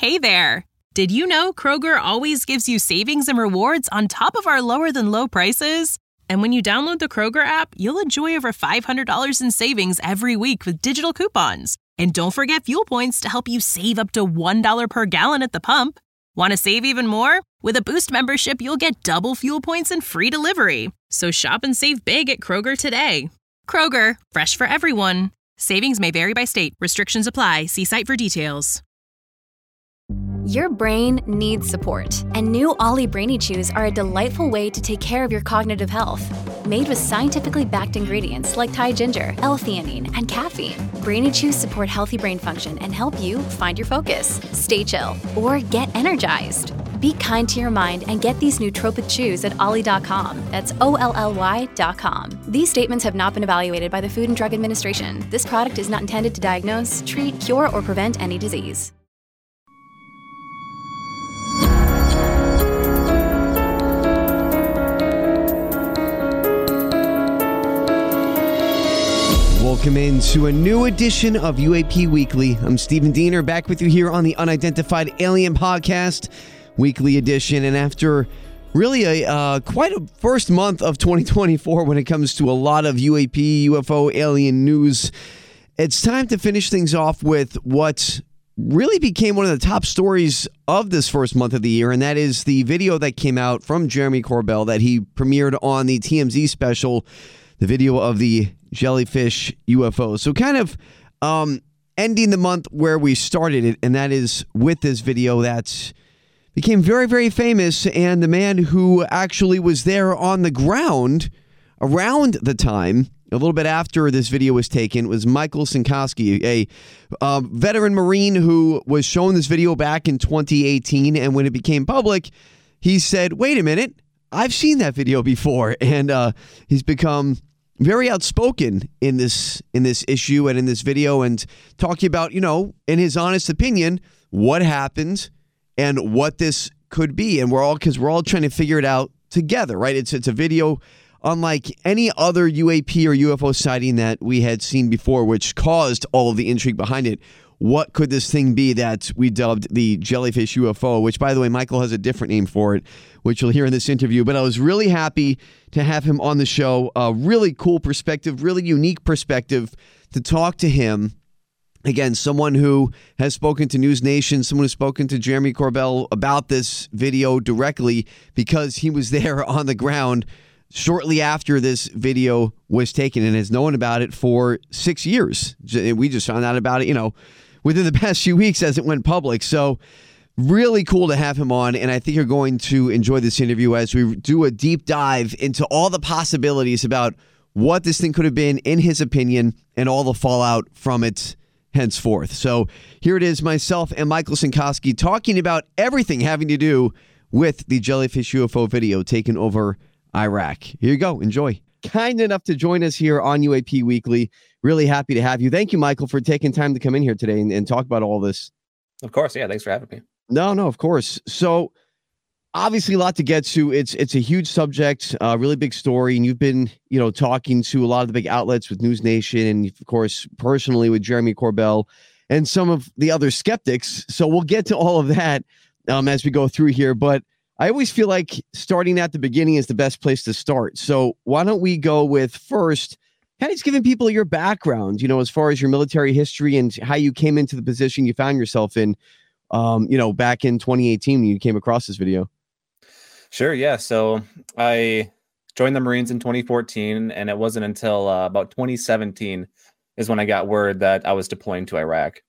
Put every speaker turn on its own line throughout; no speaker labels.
Hey there! Did you know Kroger always gives you savings and rewards on top of our lower-than-low prices? And when you download the Kroger app, you'll enjoy over $500 in savings every week with digital coupons. And don't forget fuel points to help you save up to $1 per gallon at the pump. Want to save even more? With a Boost membership, you'll get double fuel points and free delivery. So shop and save big at Kroger today. Kroger, fresh for everyone. Savings may vary by state. Restrictions apply. See site for details.
Your brain needs support, and new Ollie Brainy Chews are a delightful way to take care of your cognitive health. Made with scientifically backed ingredients like Thai ginger, L-theanine, and caffeine, Brainy Chews support healthy brain function and help you find your focus, stay chill, or get energized. Be kind to your mind and get these nootropic chews at ollie.com. That's OLLY.com. These statements have not been evaluated by the Food and Drug Administration. This product is not intended to diagnose, treat, cure, or prevent any disease.
Welcome into a new edition of UAP Weekly. I'm Stephen Diener, back with you here on the Unidentified Alien Podcast, weekly edition. And after really quite a first month of 2024 when it comes to a lot of UAP, UFO, alien news, it's time to finish things off with what really became one of the top stories of this first month of the year, and that is the video that came out from Jeremy Corbell that he premiered on the TMZ special, the video of the jellyfish UFO. So kind of ending the month where we started it, and that is with this video that became very, very famous. And the man who actually was there on the ground around the time, a little bit after this video was taken, was Michael Sinkoski, a veteran Marine who was shown this video back in 2018. And when it became public, he said, wait a minute, I've seen that video before. And he's become very outspoken in this issue and in this video, and talking about, in his honest opinion, what happened and what this could be. And we're all trying to figure it out together, right? It's a video unlike any other UAP or UFO sighting that we had seen before, which caused all of the intrigue behind it. What could this thing be that we dubbed the jellyfish UFO, which, by the way, Michael has a different name for it, which you'll hear in this interview. But I was really happy to have him on the show. A really cool perspective, really unique perspective to talk to him. Again, someone who has spoken to News Nation, someone who's spoken to Jeremy Corbell about this video directly because he was there on the ground shortly after this video was taken and has known about it for 6 years. We just found out about it, within the past few weeks as it went public. So really cool to have him on, and I think you're going to enjoy this interview as we do a deep dive into all the possibilities about what this thing could have been, in his opinion, and all the fallout from it henceforth. So here it is, myself and Michael Sinkoski talking about everything having to do with the jellyfish UFO video taken over Iraq. Here you go. Enjoy. Kind enough to join us here on UAP Weekly. Really happy to have you. Thank you, Michael, for taking time to come in here today and talk about all this.
Of course. Yeah. Thanks for having me.
No, of course. So obviously a lot to get to. It's a huge subject, really big story. And you've been, talking to a lot of the big outlets with News Nation and, of course, personally with Jeremy Corbell and some of the other skeptics. So we'll get to all of that as we go through here. But I always feel like starting at the beginning is the best place to start. So why don't we go with first, kind of just giving people your background, as far as your military history and how you came into the position you found yourself in, back in 2018 when you came across this video.
Sure. Yeah. So I joined the Marines in 2014, and it wasn't until about 2017 is when I got word that I was deploying to Iraq.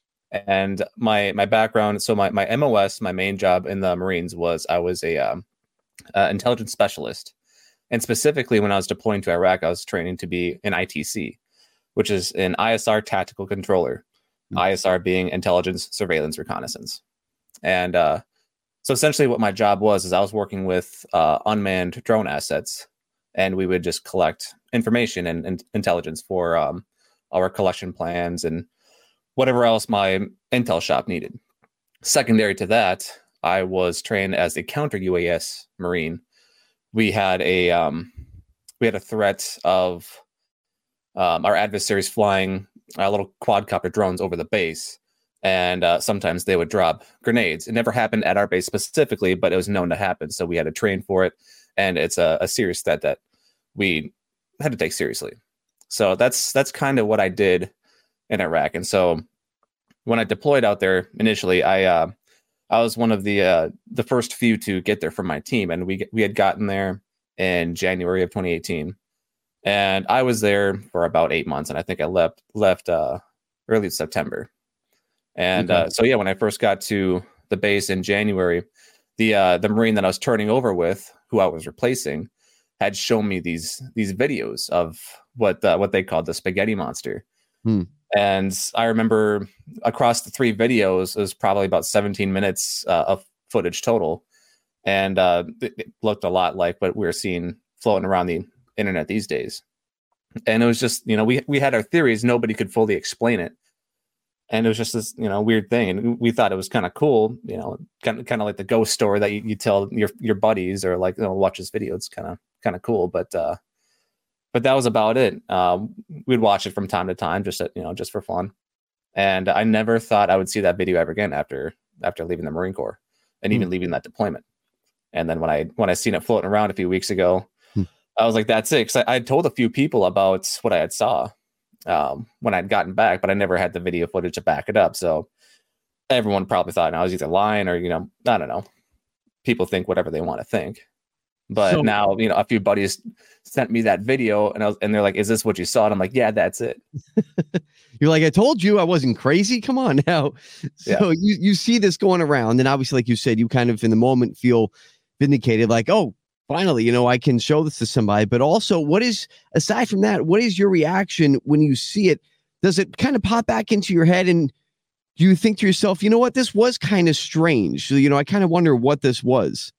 And my background, so my MOS, my main job in the Marines was I was a intelligence specialist. And specifically when I was deploying to Iraq, I was training to be an ITC, which is an ISR tactical controller, ISR being intelligence, surveillance, reconnaissance. And so essentially what my job was I was working with unmanned drone assets, and we would just collect information and intelligence for our collection plans and whatever else my intel shop needed. Secondary to that, I was trained as a counter UAS Marine. We had a threat of our adversaries flying little quadcopter drones over the base. And sometimes they would drop grenades. It never happened at our base specifically, but it was known to happen. So we had to train for it. And it's a serious threat that we had to take seriously. So that's kind of what I did in Iraq. And so when I deployed out there initially, I was one of the first few to get there from my team. And we had gotten there in January of 2018. And I was there for about 8 months. And I think I left early September. And so, yeah, when I first got to the base in January, the Marine that I was turning over with, who I was replacing, had shown me these videos of what they called the spaghetti monster. And I remember across the 3 videos, it was probably about 17 minutes of footage total. And it looked a lot like what we're seeing floating around the internet these days. And it was just, we had our theories. Nobody could fully explain it. And it was just this, weird thing. And we thought it was kind of cool, kind of like the ghost story that you tell your buddies, or like, watch this video. It's kind of cool. But that was about it. We'd watch it from time to time, just for fun. And I never thought I would see that video ever again after leaving the Marine Corps and even leaving that deployment. And then when I seen it floating around a few weeks ago, I was like, that's it. 'Cause I told a few people about what I had saw when I'd gotten back, but I never had the video footage to back it up. So everyone probably thought I was either lying or, I don't know. People think whatever they want to think. But now, a few buddies sent me that video and they're like, is this what you saw? And I'm like, yeah, that's it.
You're like, I told you I wasn't crazy. Come on now. So you see this going around, and obviously, like you said, you kind of in the moment feel vindicated, like, oh, finally, I can show this to somebody. But also, aside from that, what is your reaction when you see it? Does it kind of pop back into your head, and do you think to yourself, you know what, this was kind of strange? So, I kind of wonder what this was.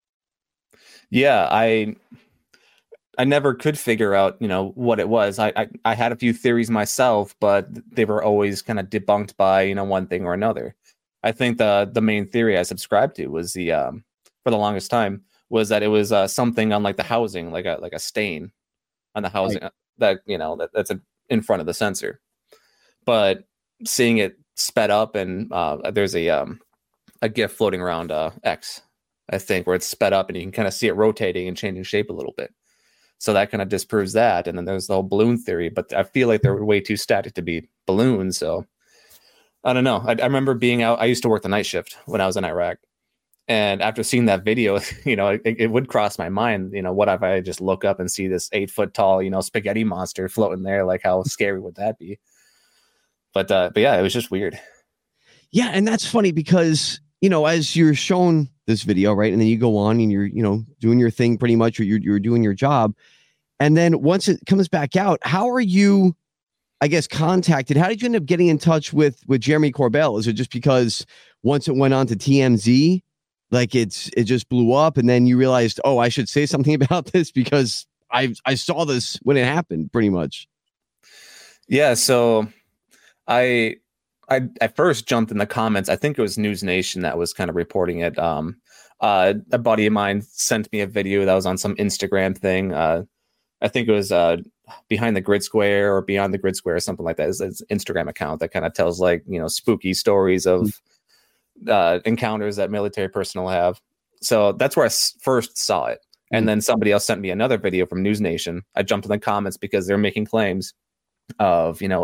Yeah, I never could figure out, what it was. I had a few theories myself, but they were always kind of debunked by, one thing or another. I think the main theory I subscribed to was for the longest time, was that it was something on like the housing, like a stain on the housing, right, that that's in front of the sensor. But seeing it sped up, and there's a GIF floating around X, I think, where it's sped up and you can kind of see it rotating and changing shape a little bit. So that kind of disproves that. And then there's the whole balloon theory, but I feel like they're way too static to be balloons. So I don't know. I remember being out. I used to work the night shift when I was in Iraq. And after seeing that video, it would cross my mind, what if I just look up and see this 8-foot tall, spaghetti monster floating there? Like, how scary would that be? But yeah, it was just weird.
Yeah. And that's funny because, as you're shown this video, right, and then you go on and you're, doing your thing pretty much, or you're doing your job. And then once it comes back out, how are you, I guess, contacted? How did you end up getting in touch with Jeremy Corbell? Is it just because once it went on to TMZ, like it just blew up, and then you realized, oh, I should say something about this because I saw this when it happened, pretty much?
Yeah. So I first jumped in the comments. I think it was News Nation that was kind of reporting it. A buddy of mine sent me a video that was on some Instagram thing. I think it was Behind the Grid Square or Beyond the Grid Square or something like that. It's an Instagram account that kind of tells like, spooky stories of encounters that military personnel have. So that's where I first saw it. And then somebody else sent me another video from News Nation. I jumped in the comments because they're making claims of, it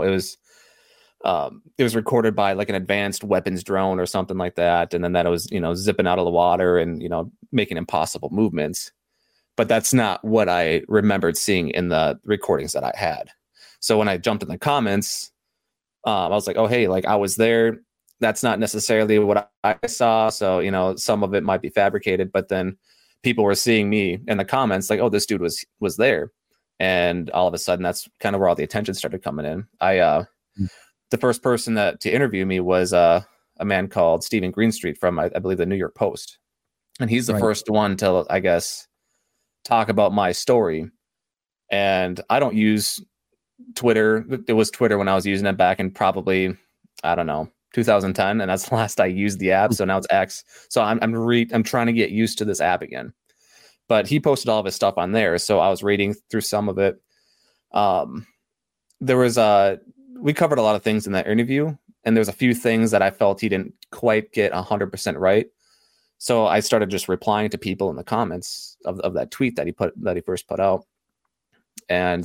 was recorded by like an advanced weapons drone or something like that. And then that it was, zipping out of the water and, making impossible movements. But that's not what I remembered seeing in the recordings that I had. So when I jumped in the comments, I was like, oh, hey, like I was there. That's not necessarily what I saw. So, some of it might be fabricated, but then people were seeing me in the comments like, oh, this dude was there. And all of a sudden, that's kind of where all the attention started coming in. The first person to interview me was a man called Stephen Greenstreet from, I believe, the New York Post. And he's the first one to, I guess, talk about my story. And I don't use Twitter. It was Twitter when I was using it back in probably, I don't know, 2010, and that's the last I used the app. So now it's X. So I'm trying to get used to this app again. But he posted all of his stuff on there, so I was reading through some of it. There was we covered a lot of things in that interview, and there's a few things that I felt he didn't quite get 100% right. So I started just replying to people in the comments of that tweet that he first put out, and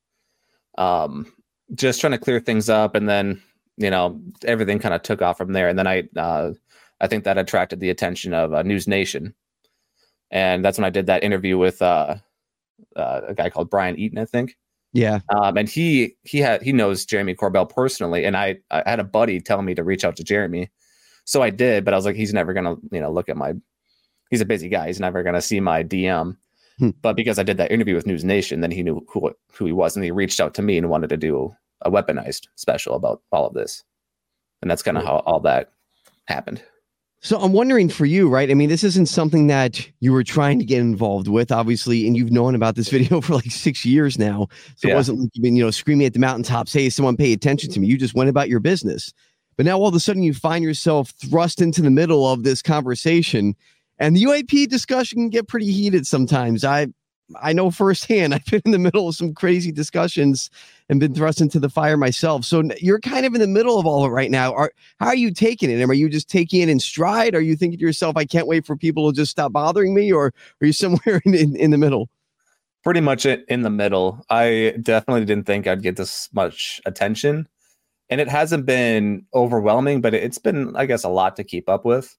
just trying to clear things up. And then, everything kind of took off from there. And then I think that attracted the attention of News Nation. And that's when I did that interview with a guy called Brian Eaton, I think.
Yeah.
And he knows Jeremy Corbell personally. And I had a buddy tell me to reach out to Jeremy. So I did, but I was like, he's never going to, look at he's a busy guy. He's never going to see my DM. But because I did that interview with News Nation, then he knew who he was. And he reached out to me and wanted to do a weaponized special about all of this. And that's kind of how all that happened.
So I'm wondering for you, right? I mean, this isn't something that you were trying to get involved with, obviously, and you've known about this video for like 6 years now. So It wasn't like you've been, screaming at the mountaintops, hey, someone pay attention to me. You just went about your business. But now all of a sudden you find yourself thrust into the middle of this conversation, and the UAP discussion can get pretty heated sometimes. I know firsthand. I've been in the middle of some crazy discussions and been thrust into the fire myself. So you're kind of in the middle of all of it right now. How are you taking it? Are you just taking it in stride? Are you thinking to yourself, I can't wait for people to just stop bothering me? Or are you somewhere in the middle?
Pretty much in the middle. I definitely didn't think I'd get this much attention. And it hasn't been overwhelming, but it's been, I guess, a lot to keep up with.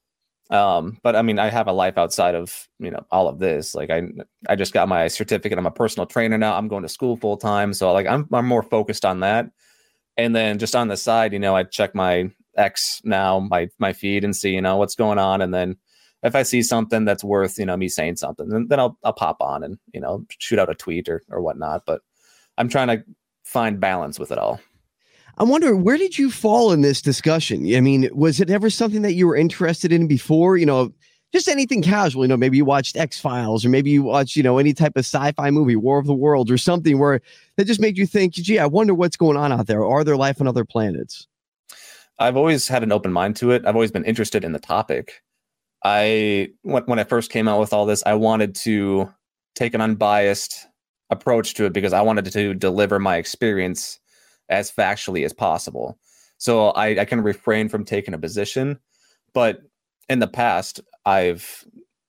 But I mean, I have a life outside of, all of this. Like I just got my certificate. I'm a personal trainer now. I'm going to school full time. So like, I'm more focused on that. And then just on the side, I check my X now, my feed, and see, what's going on. And then if I see something that's worth, me saying something, then I'll pop on and, shoot out a tweet or whatnot. But I'm trying to find balance with it all.
I'm wondering, where did you fall in this discussion? I mean, was it ever something that you were interested in before? Just anything casual, maybe you watched X-Files, or maybe you watched, any type of sci-fi movie, War of the Worlds, or something where that just made you think, gee, I wonder what's going on out there. Are there life on other planets?
I've always had an open mind to it. I've always been interested in the topic. When I first came out with all this, I wanted to take an unbiased approach to it because I wanted to deliver my experience as factually as possible. So I can refrain from taking a position, but in the past, I've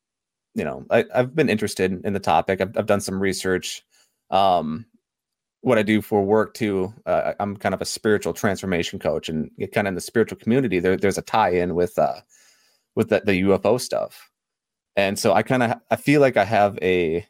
been interested in the topic. I've done some research. What I do for work too, I'm kind of a spiritual transformation coach, and kind of in the spiritual community, there's a tie-in with the UFO stuff. And so I feel like I have a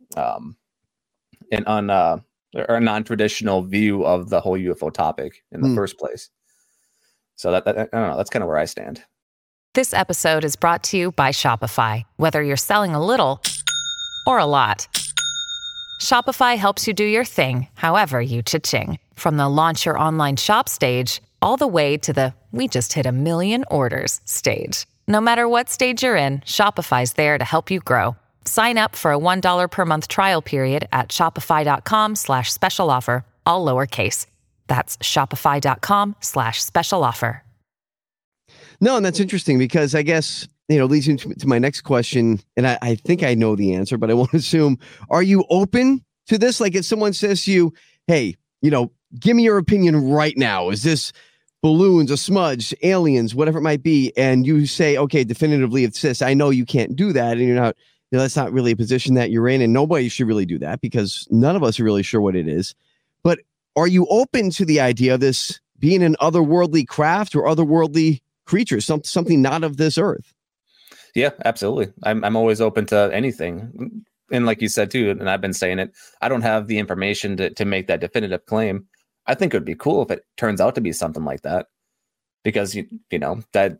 non-traditional view of the whole UFO topic in the first place. So that I don't know, that's kind of where I stand.
This episode is brought to you by Shopify. Whether you're selling a little or a lot, Shopify helps you do your thing, however you cha-ching. From the launch your online shop stage, all the way to the we just hit 1 million orders stage. No matter what stage you're in, Shopify's there to help you grow. Sign up for a $1 per month trial period at shopify.com/special offer, all lowercase. That's shopify.com/special offer.
No, and that's interesting because I guess, leads into to my next question, and I think I know the answer, but I won't assume. Are you open to this? Like if someone says to you, hey, give me your opinion right now. Is this balloons, a smudge, aliens, whatever it might be? And you say, okay, definitively it's this. I know you can't do that. And you're not, that's not really a position that you're in. And nobody should really do that because none of us are really sure what it is. But are you open to the idea of this being an otherworldly craft or otherworldly creatures, something not of this earth?
Yeah, absolutely. I'm always open to anything. And like you said too, and I've been saying it, I don't have the information to make that definitive claim. I think it would be cool if it turns out to be something like that, because that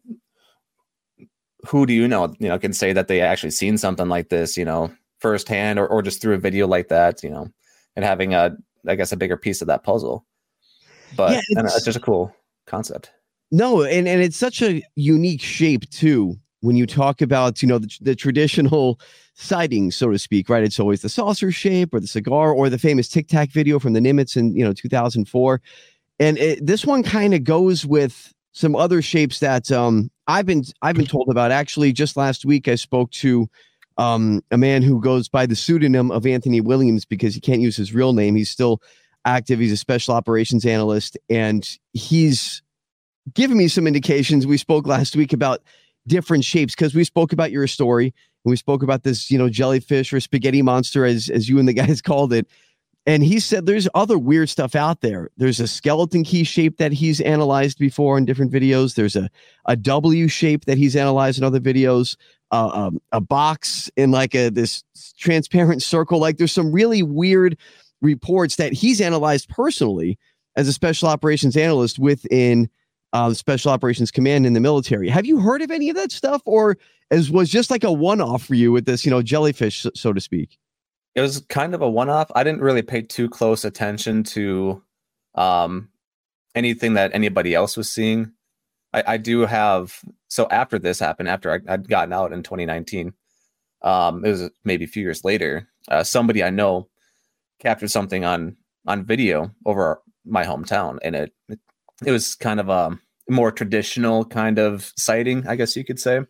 who do can say that they actually seen something like this, firsthand or just through a video like that, and having a bigger piece of that puzzle. But yeah, it's just a cool concept.
No, and it's such a unique shape too. When you talk about, the traditional sightings, so to speak, right? It's always the saucer shape or the cigar or the famous Tic Tac video from the Nimitz in, 2004. And this one kind of goes with some other shapes that I've been told about. Actually, just last week, I spoke to a man who goes by the pseudonym of Anthony Williams because he can't use his real name. He's still active. He's a special operations analyst, and he's given me some indications. We spoke last week about different shapes because we spoke about your story and we spoke about this, jellyfish or spaghetti monster, as you and the guys called it. And he said there's other weird stuff out there. There's a skeleton key shape that he's analyzed before in different videos. There's a W shape that he's analyzed in other videos. A box in like this transparent circle. Like there's some really weird reports that he's analyzed personally as a special operations analyst within the Special Operations Command in the military. Have you heard of any of that stuff, or was just like a one-off for you with this, jellyfish, so to speak?
It was kind of a one-off. I didn't really pay too close attention to anything that anybody else was seeing. I do have, so after this happened, after I'd gotten out in 2019, it was maybe a few years later, somebody I know captured something on video over my hometown, and it was kind of a more traditional kind of sighting, I guess you could say.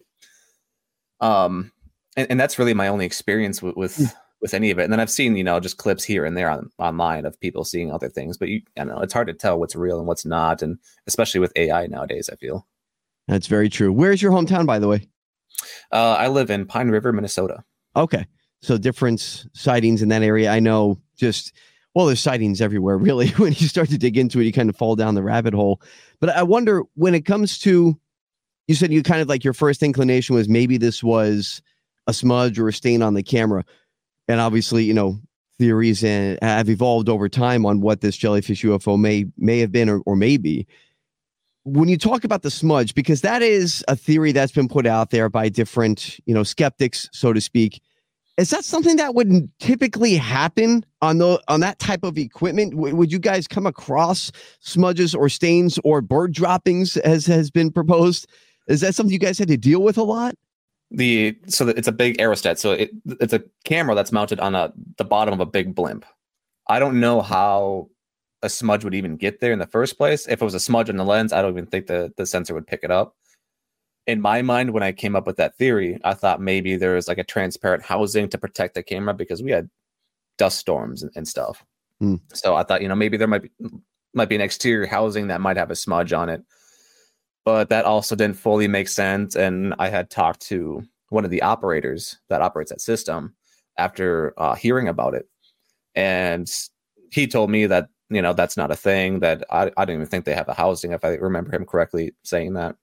And that's really my only experience with any of it. And then I've seen, just clips here and there online of people seeing other things, but I know it's hard to tell what's real and what's not. And especially with AI nowadays, I feel.
That's very true. Where's your hometown, by the way?
I live in Pine River, Minnesota.
Okay. So different sightings in that area. I know there's sightings everywhere, really. When you start to dig into it, you kind of fall down the rabbit hole. But I wonder, when it comes to, you said you kind of like your first inclination was maybe this was a smudge or a stain on the camera. And obviously, theories have evolved over time on what this jellyfish UFO may have been or may be. When you talk about the smudge, because that is a theory that's been put out there by different, skeptics, so to speak. Is that something that would typically happen on that type of equipment? Would you guys come across smudges or stains or bird droppings, as has been proposed? Is that something you guys had to deal with a lot?
It's a big aerostat. So it's a camera that's mounted on the bottom of a big blimp. I don't know how a smudge would even get there in the first place. If it was a smudge on the lens, I don't even think the sensor would pick it up. In my mind, when I came up with that theory, I thought maybe there was like a transparent housing to protect the camera because we had dust storms and stuff. So I thought, maybe there might be an exterior housing that might have a smudge on it. But that also didn't fully make sense. And I had talked to one of the operators that operates that system after hearing about it. And he told me that, that's not a thing, that I don't even think they have a housing, if I remember him correctly saying that.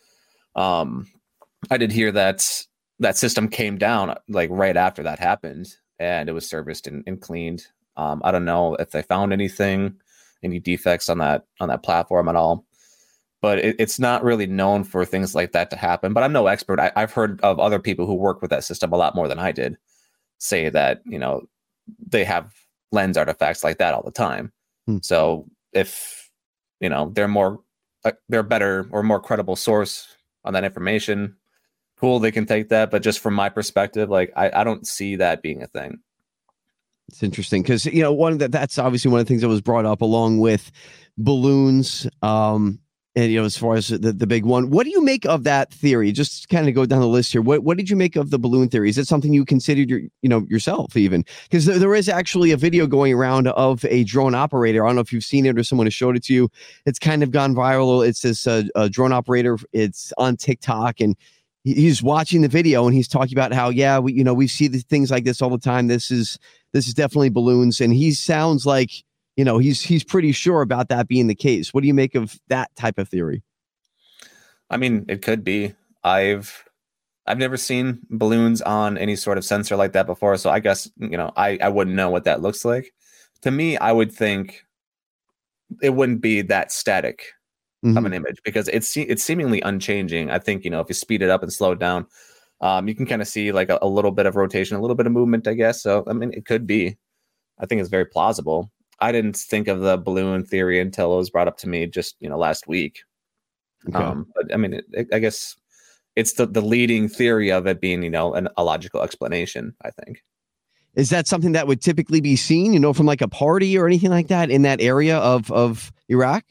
I did hear that system came down like right after that happened, and it was serviced and cleaned. I don't know if they found any defects on that platform at all. But it's not really known for things like that to happen. But I'm no expert. I've heard of other people who work with that system a lot more than I did say that, they have lens artifacts like that all the time. So if, they're better or more credible source on that information, cool, they can take that. But just from my perspective, like I don't see that being a thing.
It's interesting because, that's obviously one of the things that was brought up along with balloons. And, as far as the big one, what do you make of that theory? Just kind of go down the list here. What did you make of the balloon theory? Is it something you considered yourself even? Because there is actually a video going around of a drone operator. I don't know if you've seen it or someone has showed it to you. It's kind of gone viral. It's this drone operator. It's on TikTok, and he's watching the video and he's talking about how, we see the things like this all the time. This is definitely balloons. And he sounds like, he's pretty sure about that being the case. What do you make of that type of theory?
I mean, it could be. I've never seen balloons on any sort of sensor like that before, so I guess I wouldn't know what that looks like. To me, I would think it wouldn't be that static of an image because it's seemingly unchanging. I think if you speed it up and slow it down, you can kind of see like a little bit of rotation, a little bit of movement, I guess. So I mean, it could be. I think it's very plausible. I didn't think of the balloon theory until it was brought up to me just, last week. Okay. But I mean, I guess it's the leading theory of it being, a logical explanation, I think.
Is that something that would typically be seen, from like a party or anything like that in that area of Iraq?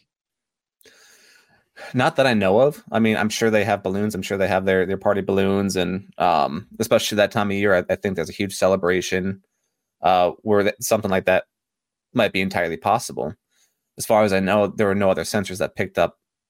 Not that I know of. I mean, I'm sure they have balloons. I'm sure they have their party balloons. And especially that time of year, I think there's a huge celebration where something like that might be entirely possible. As far as I know, there were no other sensors that picked up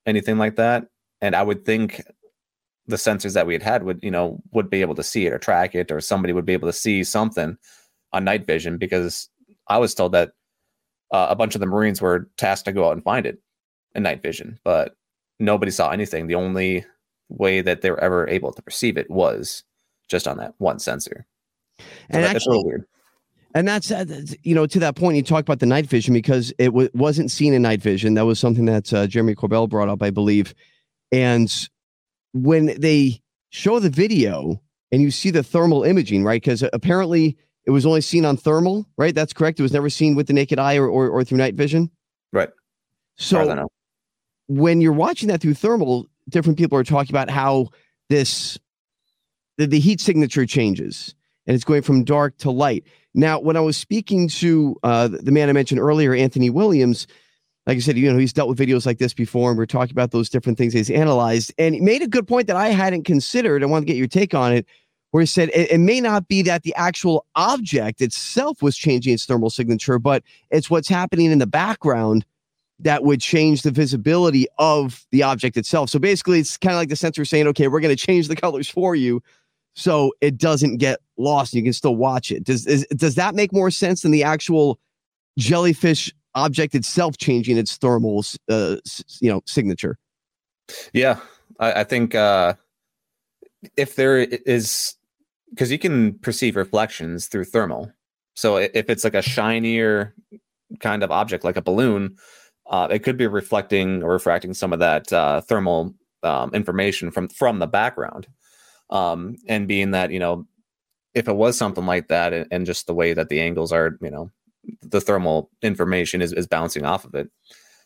anything like that. And I would think the sensors that we had would be able to see it or track it, or somebody would be able to see something on night vision, because I was told that a bunch of the Marines were tasked to go out and find it in night vision, but nobody saw anything. The only way that they were ever able to perceive it was just on that one sensor.
And
that's a little weird.
And that's, to that point, you talk about the night vision, because it wasn't seen in night vision. That was something that Jeremy Corbell brought up, I believe. And when they show the video and you see the thermal imaging, right? Because apparently it was only seen on thermal, right? That's correct. It was never seen with the naked eye or through night vision.
Right.
So when you're watching that through thermal, different people are talking about how the heat signature changes and it's going from dark to light. Now, when I was speaking to the man I mentioned earlier, Anthony Williams, like I said, he's dealt with videos like this before, and we're talking about those different things he's analyzed. And he made a good point that I hadn't considered. I want to get your take on it, where he said it may not be that the actual object itself was changing its thermal signature, but it's what's happening in the background that would change the visibility of the object itself. So basically, it's kind of like the sensor saying, okay, we're going to change the colors for you so it doesn't get lost. You can still watch it. Does that make more sense than the actual jellyfish object itself changing its thermal signature?
Yeah, I think if there is, because you can perceive reflections through thermal. So if it's like a shinier kind of object, like a balloon, it could be reflecting or refracting some of that thermal information from the background. And being that, if it was something like that, and just the way that the angles are, the thermal information is bouncing off of it,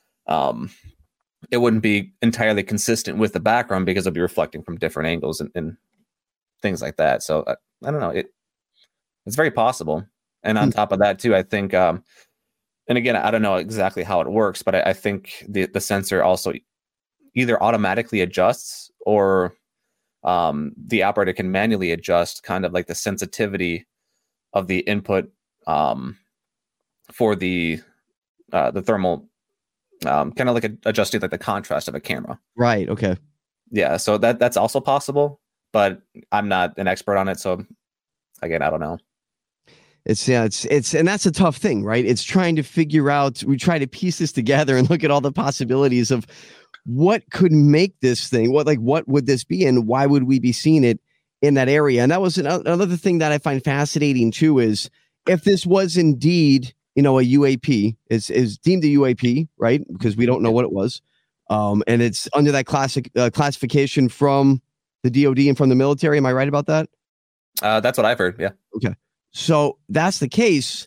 it wouldn't be entirely consistent with the background, because it'll be reflecting from different angles and things like that. So I don't know. It's very possible. And on top of that too, I think, and again, I don't know exactly how it works, but I think the sensor also either automatically adjusts, or the operator can manually adjust kind of like the sensitivity of the input for the thermal, kind of like adjusting like the contrast of a camera.
Right. Okay.
Yeah. So that's also possible, but I'm not an expert on it. So again, I don't know.
It's and that's a tough thing, right? It's trying to figure out, we try to piece this together and look at all the possibilities of what could make this thing, what would this be, and why would we be seeing it in that area? And that was another thing that I find fascinating too, is if this was indeed, a UAP, is deemed a UAP, right? Because we don't know what it was. And it's under that classification from the DOD and from the military. Am I right about that?
That's what I've heard. Yeah.
Okay. So that's the case.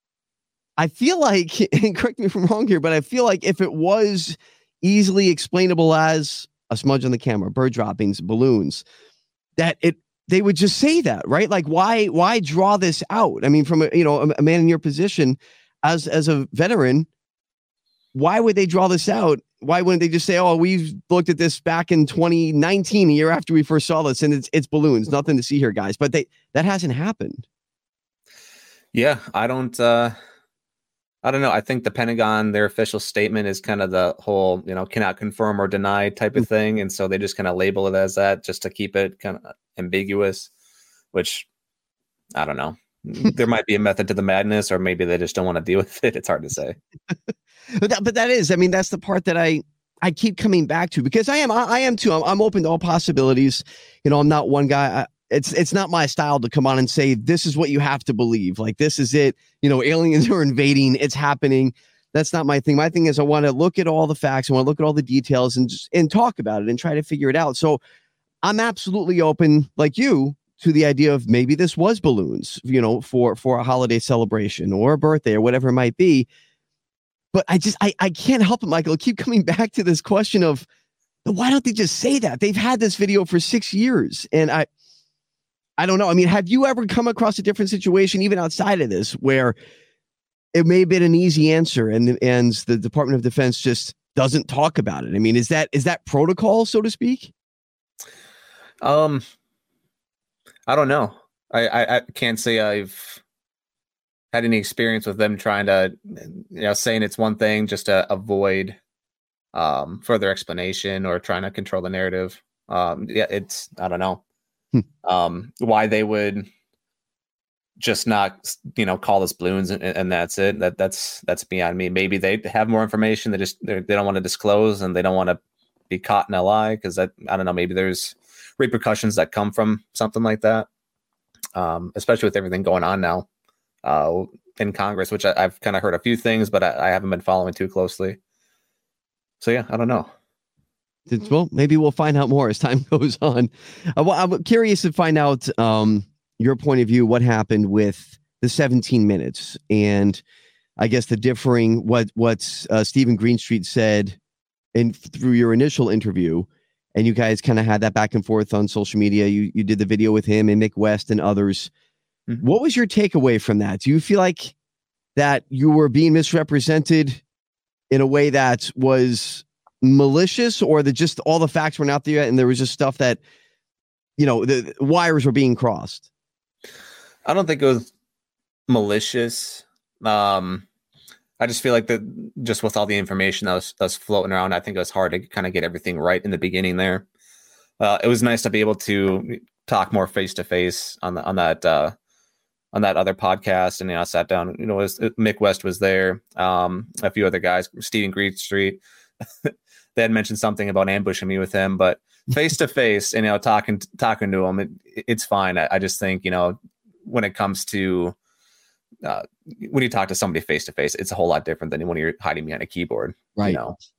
I feel like, and correct me if I'm wrong here, but I feel like if it was easily explainable as a smudge on the camera, bird droppings, balloons, that they would just say that, right? Like, why draw this out? I mean, from a man in your position as a veteran, why would they draw this out? Why wouldn't they just say, oh, we've looked at this back in 2019, a year after we first saw this, and it's balloons, nothing to see here, guys. But that hasn't happened.
Yeah, I don't know. I think the Pentagon, their official statement is kind of the whole, cannot confirm or deny type of thing. And so they just kind of label it as that, just to keep it kind of ambiguous, which I don't know. There might be a method to the madness, or maybe they just don't want to deal with it. It's hard to say.
But that is, that's the part that I keep coming back to, because I am too. I'm open to all possibilities. I'm not one guy. It's not my style to come on and say, this is what you have to believe. Like, this is it. Aliens are invading. It's happening. That's not my thing. My thing is, I want to look at all the facts. I want to look at all the details and talk about it and try to figure it out. So I'm absolutely open, like you, to the idea of maybe this was balloons, for a holiday celebration or a birthday or whatever it might be. But I can't help it, Michael. I keep coming back to this question of, why don't they just say that? They've had this video for 6 years. And I don't know. Have you ever come across a different situation, even outside of this, where it may have been an easy answer and the Department of Defense just doesn't talk about it? Is that protocol, so to speak?
I don't know. I can't say I've had any experience with them trying to, saying it's one thing just to avoid further explanation or trying to control the narrative. It's, I don't know why they would just not, call us balloons and that's it. That's beyond me. Maybe they have more information. They don't want to disclose, and they don't want to be caught in a lie, because I don't know, maybe there's repercussions that come from something like that, especially with everything going on now in Congress, which I've kind of heard a few things, but I haven't been following too closely. So yeah, I don't know.
Well, maybe we'll find out more as time goes on. I'm curious to find out your point of view, what happened with the 17 minutes, and I guess the differing what Stephen Greenstreet said through your initial interview, and you guys kind of had that back and forth on social media. You did the video with him and Mick West and others. Mm-hmm. What was your takeaway from that? Do you feel like that you were being misrepresented in a way that was malicious, or that just all the facts weren't out there and there was just stuff that, the wires were being crossed?
I don't think it was malicious. I just feel like that just with all the information that was floating around, I think it was hard to kind of get everything right in the beginning there. It was nice to be able to talk more face to face on that other podcast, and I sat down. Mick West was there, a few other guys, Stephen Greenstreet. They had mentioned something about ambushing me with him, but face to face, talking to him, it's fine. I just think when it comes to when you talk to somebody face to face, it's a whole lot different than when you're hiding behind a keyboard,
right?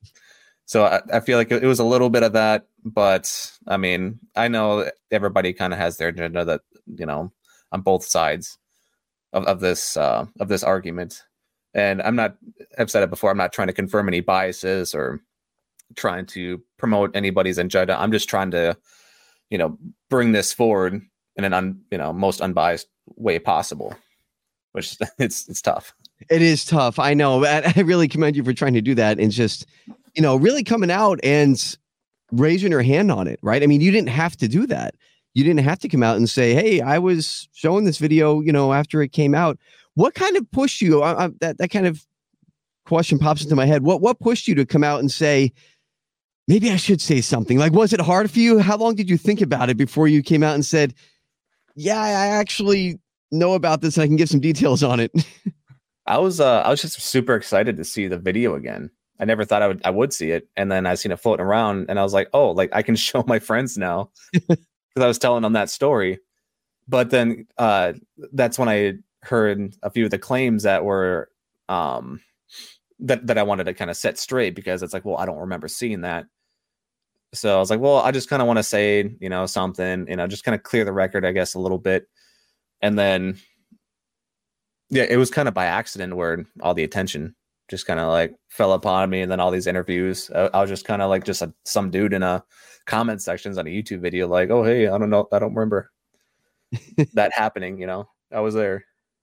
So I feel like it was a little bit of that, but I mean, I know everybody kind of has their agenda that on both sides of this argument, and I've said it before, I'm not trying to confirm any biases or trying to promote anybody's agenda. I'm just trying to bring this forward in an most unbiased way possible, which it's tough.
It is tough. I know. I really commend you for trying to do that, and just, really coming out and raising your hand on it, right? I mean, you didn't have to do that. You didn't have to come out and say, hey, I was showing this video, after it came out. What kind of pushed you? That kind of question pops into my head. What pushed you to come out and say, maybe I should say something? Like, was it hard for you? How long did you think about it before you came out and said, yeah, I actually know about this and I can give some details on it?
I was just super excited to see the video again. I never thought I would see it, and then I seen it floating around, and I was like, oh, like I can show my friends now, because I was telling them that story. But then that's when I heard a few of the claims that were that I wanted to kind of set straight, because it's like, well, I don't remember seeing that. So I was like, well, I just kind of want to say, something, just kind of clear the record, I guess, a little bit. And then, yeah, it was kind of by accident where all the attention just kind of like fell upon me. And then all these interviews, I was just kind of like some dude in a comment sections on a YouTube video, like, oh, hey, I don't know. I don't remember that happening. I was there.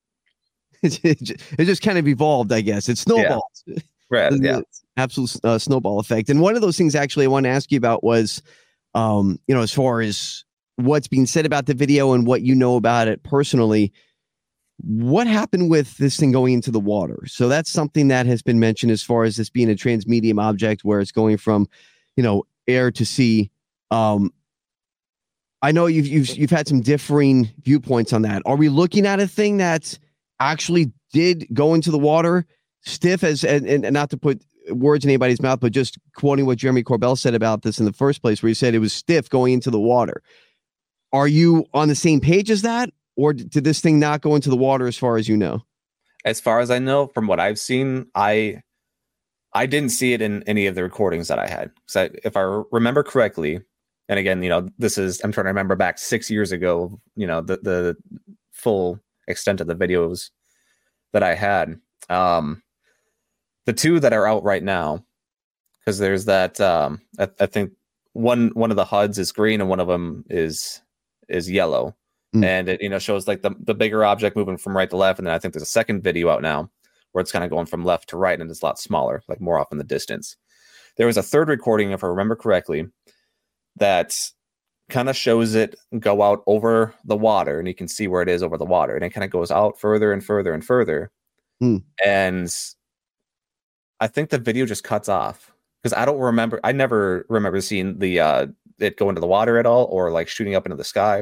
It just kind of evolved, I guess. It snowballed.
Yeah. Right. Yeah.
Absolute snowball effect. And one of those things actually I want to ask you about was, as far as what's being said about the video and what you know about it personally, what happened with this thing going into the water? So that's something that has been mentioned as far as this being a transmedium object where it's going from, air to sea. I know you've had some differing viewpoints on that. Are we looking at a thing that actually did go into the water, stiff and not to put words in anybody's mouth, but just quoting what Jeremy Corbell said about this in the first place, where he said it was stiff going into the water? Are you on the same page as that, or did this thing not go into the water as far as you know?
As far as I know, from what I've seen, I didn't see it in any of the recordings that I had. So if I remember correctly, and again, I'm trying to remember back 6 years ago, the full extent of the videos that I had. The two that are out right now, because there's that, I think one of the HUDs is green and one of them is yellow. And it shows like the bigger object moving from right to left. And then I think there's a second video out now where it's kind of going from left to right, and it's a lot smaller, like more off in the distance. There was a third recording, if I remember correctly, that kind of shows it go out over the water, and you can see where it is over the water, and it kind of goes out further and further and further. And I think the video just cuts off, because I never remember seeing the it go into the water at all, or like shooting up into the sky.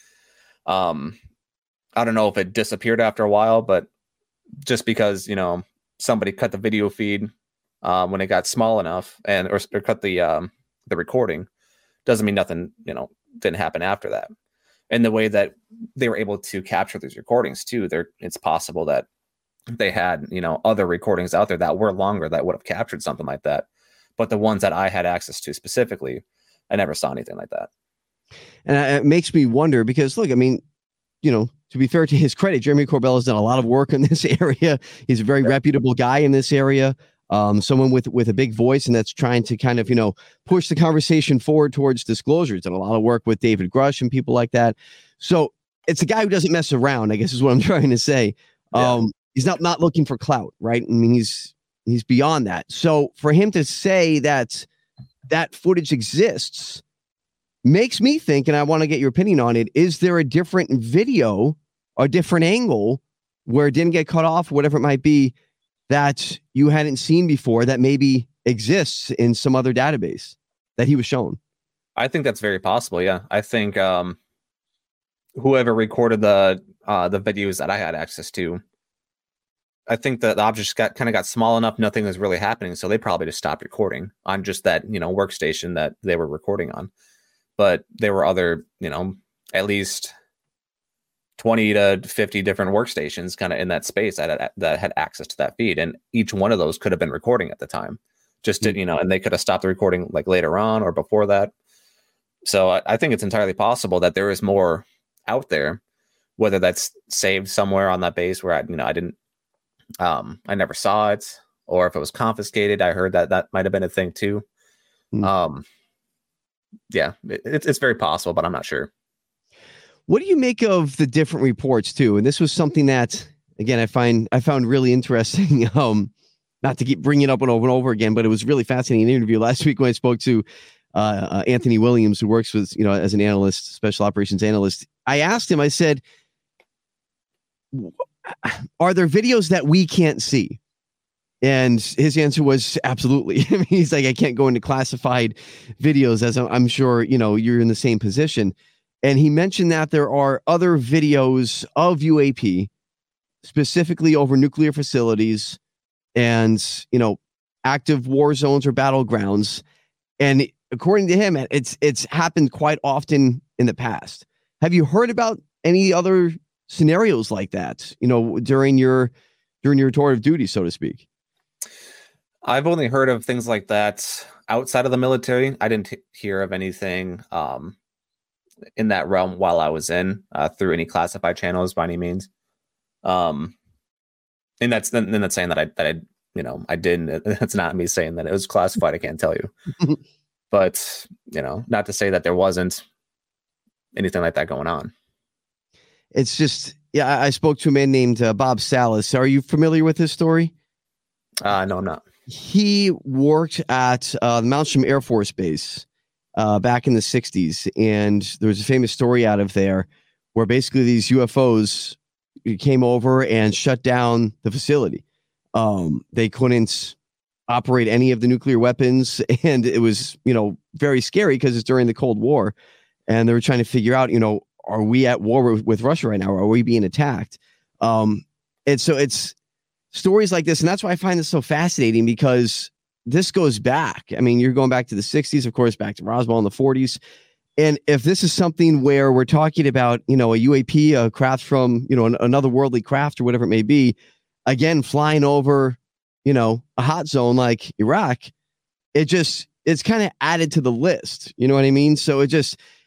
I don't know if it disappeared after a while, but just because, somebody cut the video feed when it got small enough or cut the recording, doesn't mean nothing, didn't happen after that. And the way that they were able to capture these recordings too, it's possible that they had, other recordings out there that were longer that would have captured something like that. But the ones that I had access to specifically, I never saw anything like that.
And it makes me wonder because, look, I mean, to be fair to his credit, Jeremy Corbell has done a lot of work in this area. He's a very reputable guy in this area. Someone with a big voice, and that's trying to kind of, push the conversation forward towards disclosure. He's done a lot of work with David Grush and people like that. So it's a guy who doesn't mess around, I guess is what I'm trying to say. He's not looking for clout, right? I mean, he's beyond that. So for him to say that footage exists makes me think, and I want to get your opinion on it, is there a different video, a different angle where it didn't get cut off, whatever it might be, that you hadn't seen before that maybe exists in some other database that he was shown?
I think that's very possible. Yeah. I think whoever recorded the videos that I had access to, I think the objects got small enough, nothing was really happening. So they probably just stopped recording on just that, workstation that they were recording on. But there were other, at least 20 to 50 different workstations kind of in that space that had access to that feed. And each one of those could have been recording at the time, and they could have stopped the recording like later on or before that. So I think it's entirely possible that there is more out there, whether that's saved somewhere on that base where I never saw it, or if it was confiscated. I heard that might have been a thing too. Yeah, it's very possible, but I'm not sure.
What do you make of the different reports too? And this was something that, again, I found really interesting. Not to keep bringing it up and over again, but it was really fascinating interview last week when I spoke to Anthony Williams, who works with, as an analyst, special operations analyst. I asked him, I said, are there videos that we can't see? And his answer was absolutely. I mean, he's like, I can't go into classified videos, as I'm sure, you're in the same position. And he mentioned that there are other videos of UAP, specifically over nuclear facilities and, active war zones or battlegrounds. And according to him, it's happened quite often in the past. Have you heard about any other scenarios like that, during your tour of duty, so to speak?
I've only heard of things like that outside of the military. I didn't hear of anything in that realm while I was in through any classified channels by any means. And that's saying that I didn't. That's not me saying that it was classified. I can't tell you, but not to say that there wasn't anything like that going on.
It's just, I spoke to a man named Bob Salas. Are you familiar with his story?
No, I'm not.
He worked at the Malmstrom Air Force Base back in the 60s. And there was a famous story out of there where basically these UFOs came over and shut down the facility. They couldn't operate any of the nuclear weapons. And it was, very scary because it's during the Cold War. And they were trying to figure out, are we at war with Russia right now? Or are we being attacked? And so it's stories like this. And that's why I find this so fascinating, because this goes back. I mean, you're going back to the 60s, of course, back to Roswell in the 40s. And if this is something where we're talking about, a UAP, a craft from, another worldly craft or whatever it may be, again, flying over, a hot zone like Iraq, it's kind of added to the list. You know what I mean? So it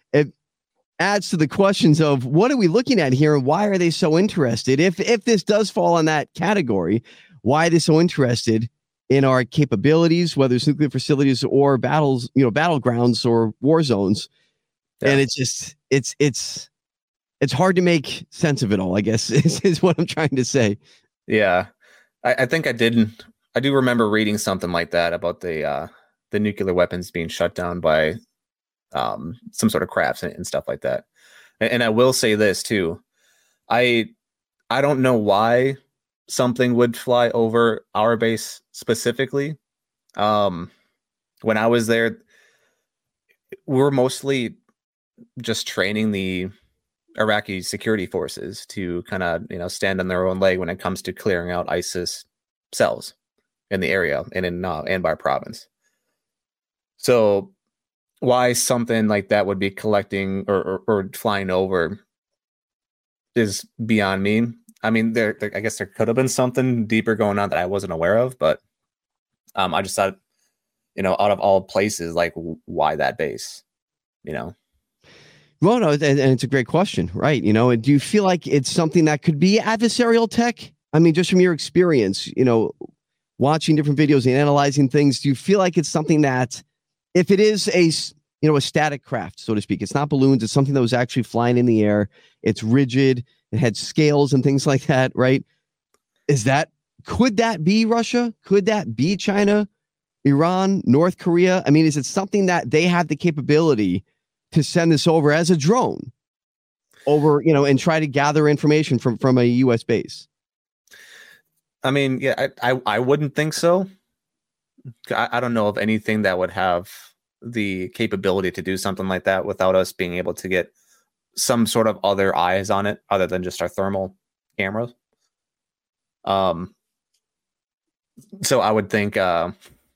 adds to the questions of what are we looking at here and why are they so interested? If this does fall in that category, why are they so interested in our capabilities, whether it's nuclear facilities or battles, battlegrounds or war zones? Yeah. And it's hard to make sense of it all, I guess, is what I'm trying to say.
Yeah. I think I do remember reading something like that about the nuclear weapons being shut down by some sort of crafts and stuff like that. And I will say this too. I don't know why something would fly over our base specifically. when I was there, we were mostly just training the Iraqi security forces to kind of, stand on their own leg when it comes to clearing out ISIS cells in the area and in Anbar province. So why something like that would be collecting or flying over is beyond me. I mean, I guess there could have been something deeper going on that I wasn't aware of, but I just thought, out of all places, like, why that base?
Well, no, and it's a great question, right? Do you feel like it's something that could be adversarial tech? I mean, just from your experience, watching different videos and analyzing things, do you feel like it's something that, if it is a static craft, so to speak, it's not balloons, it's something that was actually flying in the air, it's rigid, it had scales and things like that, right? Could that be Russia? Could that be China, Iran, North Korea? I mean, is it something that they have the capability to send this over as a drone over, and try to gather information from a U.S. base?
I mean, yeah, I wouldn't think so. I don't know of anything that would have the capability to do something like that without us being able to get some sort of other eyes on it other than just our thermal cameras. So I would think the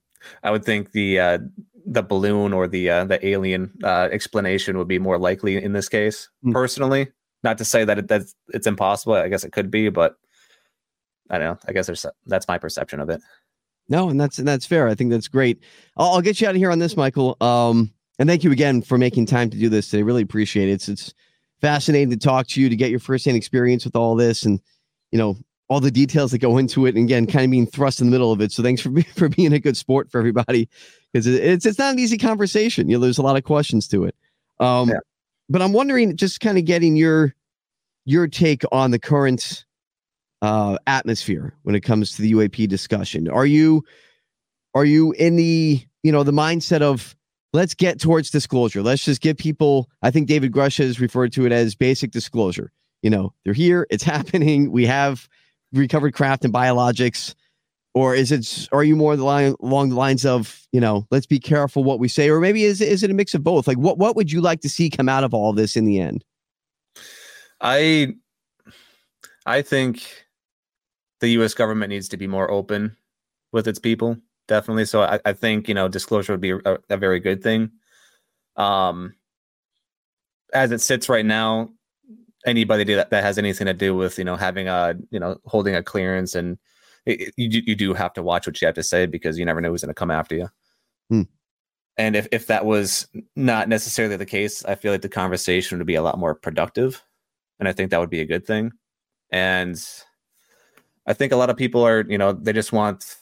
balloon or the alien explanation would be more likely in this case. Personally, not to say that it's impossible. I guess it could be, but I don't know. I guess that's my perception of it.
No, and that's fair. I think that's great. I'll get you out of here on this, Michael. And thank you again for making time to do this today. Really appreciate it. It's fascinating to talk to you, to get your firsthand experience with all this, and all the details that go into it. And again, kind of being thrust in the middle of it. So thanks for being a good sport for everybody, because it's not an easy conversation. There's a lot of questions to it. But I'm wondering, just kind of getting your take on the current atmosphere when it comes to the UAP discussion. Are you in the the mindset of, let's get towards disclosure? Let's just give people, I think David Grush has referred to it as basic disclosure. They're here, it's happening, we have recovered craft and biologics. Or are you more along the lines of, let's be careful what we say? Or maybe is it a mix of both? Like, what would you like to see come out of all of this in the end?
I think the U.S. government needs to be more open with its people, definitely. So I think, disclosure would be a very good thing. As it sits right now, anybody that has anything to do with, having holding a clearance, and you do have to watch what you have to say, because you never know who's going to come after you. And if that was not necessarily the case, I feel like the conversation would be a lot more productive. And I think that would be a good thing. And I think a lot of people are, they just want,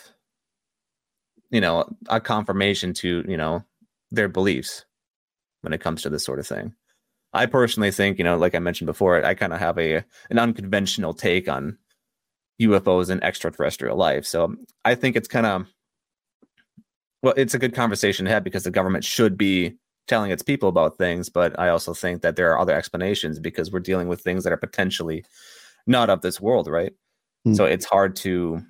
a confirmation to, their beliefs when it comes to this sort of thing. I personally think, like I mentioned before, I kind of have an unconventional take on UFOs and extraterrestrial life. So I think it's it's a good conversation to have, because the government should be telling its people about things. But I also think that there are other explanations, because we're dealing with things that are potentially not of this world, right? So it's hard to,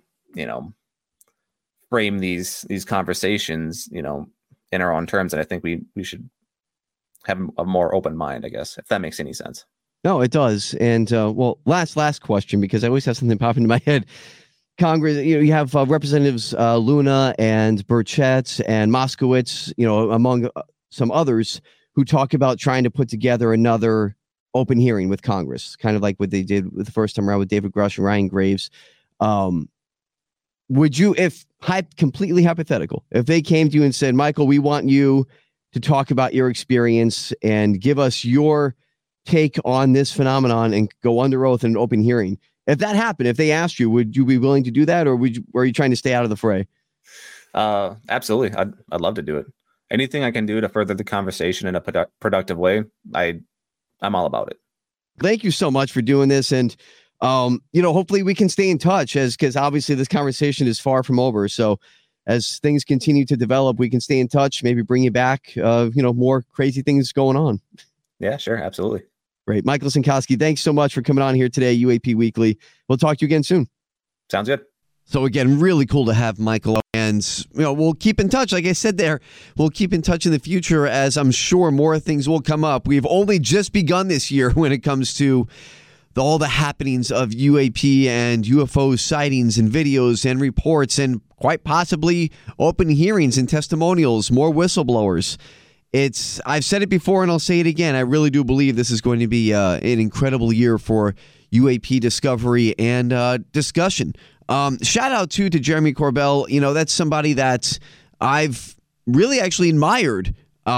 frame these conversations, in our own terms. And I think we should have a more open mind, I guess, if that makes any sense.
No, it does. And last question, because I always have something pop into my head. Congress, you have Representatives Luna and Burchett and Moskowitz, among some others, who talk about trying to put together another open hearing with Congress, kind of like what they did with the first time around with David Grush and Ryan Graves. Would you, if completely hypothetical, if they came to you and said, Michael, we want you to talk about your experience and give us your take on this phenomenon and go under oath in an open hearing, if that happened, if they asked you, would you be willing to do that, or were you trying to stay out of the fray?
Absolutely. I'd love to do it. Anything I can do to further the conversation in a productive way, I'm all about it.
Thank you so much for doing this. And, hopefully we can stay in touch, because obviously this conversation is far from over. So as things continue to develop, we can stay in touch, maybe bring you back, more crazy things going on.
Yeah, sure. Absolutely.
Great. Michael Sinkowski, thanks so much for coming on here today, UAP Weekly. We'll talk to you again soon.
Sounds good.
So again, really cool to have Michael. And And, we'll keep in touch. Like I said there, we'll keep in touch in the future, as I'm sure more things will come up. We've only just begun this year when it comes to all the happenings of UAP and UFO sightings and videos and reports, and quite possibly open hearings and testimonials, more whistleblowers. I've said it before and I'll say it again. I really do believe this is going to be an incredible year for UAP discovery and discussion. Shout out to Jeremy Corbell. That's somebody that I've really actually admired,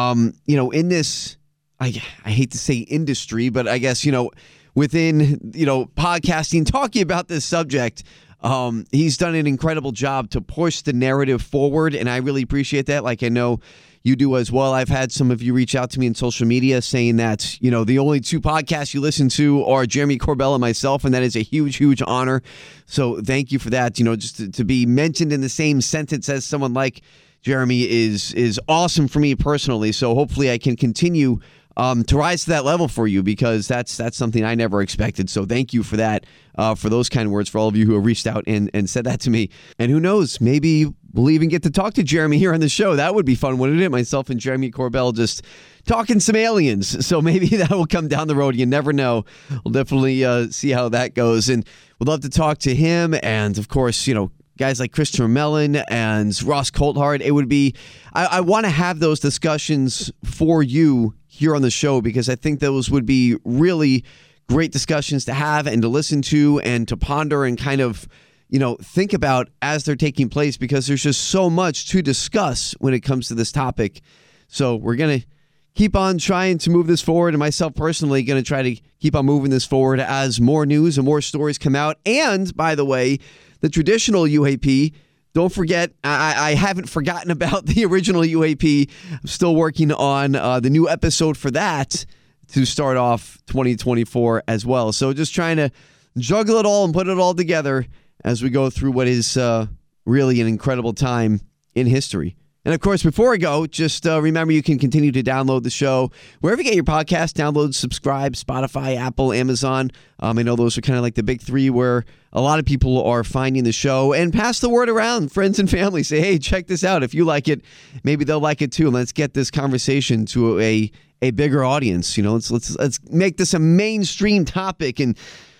in this, I hate to say industry, but I guess, within, podcasting, talking about this subject. He's done an incredible job to push the narrative forward, and I really appreciate that. Like I know you do as well. I've had some of you reach out to me in social media saying that, the only two podcasts you listen to are Jeremy Corbell and myself, and that is a huge, huge honor. So thank you for that. Just to be mentioned in the same sentence as someone like Jeremy is awesome for me personally. So hopefully I can continue to rise to that level for you, because that's something I never expected. So thank you for that, for those kind of words, for all of you who have reached out and said that to me. And who knows, maybe we'll even get to talk to Jeremy here on the show. That would be fun, wouldn't it? Myself and Jeremy Corbell just talking some aliens. So maybe that will come down the road. You never know. We'll definitely see how that goes. And we'd love to talk to him. And of course, guys like Christopher Mellon and Ross Coulthard. It would be, I want to have those discussions for you here on the show, because I think those would be really great discussions to have and to listen to and to ponder and kind of, think about as they're taking place, because there's just so much to discuss when it comes to this topic. So we're going to keep on trying to move this forward, and myself personally going to try to keep on moving this forward as more news and more stories come out. And by the way, the traditional UAP, don't forget, I haven't forgotten about the original UAP. I'm still working on the new episode for that to start off 2024 as well. So just trying to juggle it all and put it all together as we go through what is really an incredible time in history. And of course, before I go, just remember you can continue to download the show wherever you get your podcast. Download, subscribe, Spotify, Apple, Amazon. I know those are kind of like the big three where a lot of people are finding the show. And pass the word around, friends and family. Say, hey, check this out. If you like it, maybe they'll like it too. And let's get this conversation to a bigger audience. Let's make this a mainstream topic and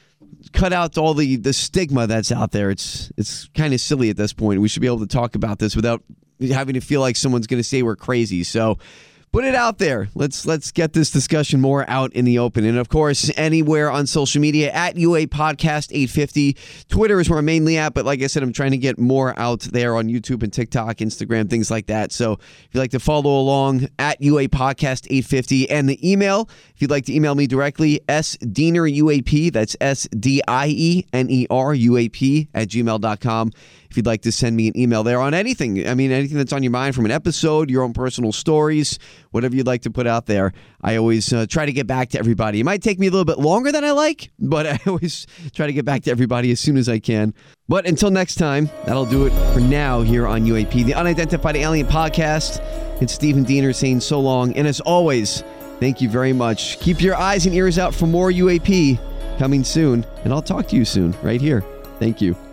cut out all the stigma that's out there. It's kind of silly at this point. We should be able to talk about this without having to feel like someone's going to say we're crazy. So put it out there. Let's get this discussion more out in the open. And of course, anywhere on social media at UA Podcast 850. Twitter is where I'm mainly at, but like I said, I'm trying to get more out there on YouTube and TikTok, Instagram, things like that. So if you'd like to follow along at UA Podcast 850, and the email, if you'd like to email me directly, sdieneruap, that's SDIENERUAP @gmail.com. If you'd like to send me an email there on anything, anything that's on your mind from an episode, your own personal stories, whatever you'd like to put out there, I always try to get back to everybody. It might take me a little bit longer than I like, but I always try to get back to everybody as soon as I can. But until next time, that'll do it for now here on UAP, the Unidentified Alien Podcast. It's Stephen Diener saying so long, and as always, thank you very much. Keep your eyes and ears out for more UAP coming soon, and I'll talk to you soon right here. Thank you.